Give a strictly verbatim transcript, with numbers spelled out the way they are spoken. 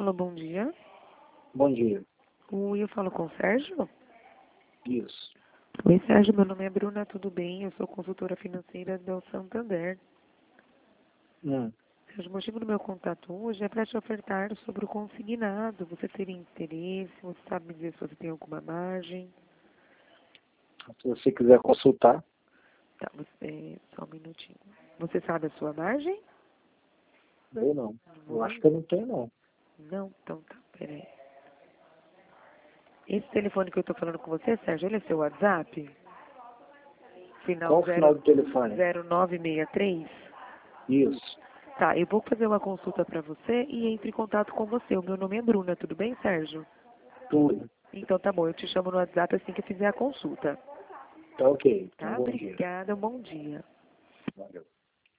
Alô, bom dia. Bom dia. Oi, eu falo com o Sérgio? Isso. Oi, Sérgio, meu nome é Bruna, tudo bem? Eu sou consultora financeira do Santander. Hum. Sérgio, o motivo do meu contato hoje é para te ofertar sobre o consignado. Você teria interesse? Você sabe me dizer se você tem alguma margem? Se você quiser consultar, Tá, você, só um minutinho. Você sabe a sua margem? eu não. Eu Não, acho que eu não tenho, não. não, então tá, peraí. Esse telefone que eu tô falando com você, Sérgio, ele é seu WhatsApp? Final Qual o final do telefone? zero nove seis três? Isso. Tá, eu vou fazer uma consulta para você e entre em contato com você. O meu nome é Bruna, tudo bem, Sérgio? Tudo. Então tá bom, eu te chamo no WhatsApp assim que eu fizer a consulta. Tá ok. Então, Tá? bom dia. Obrigada, um bom dia. Valeu.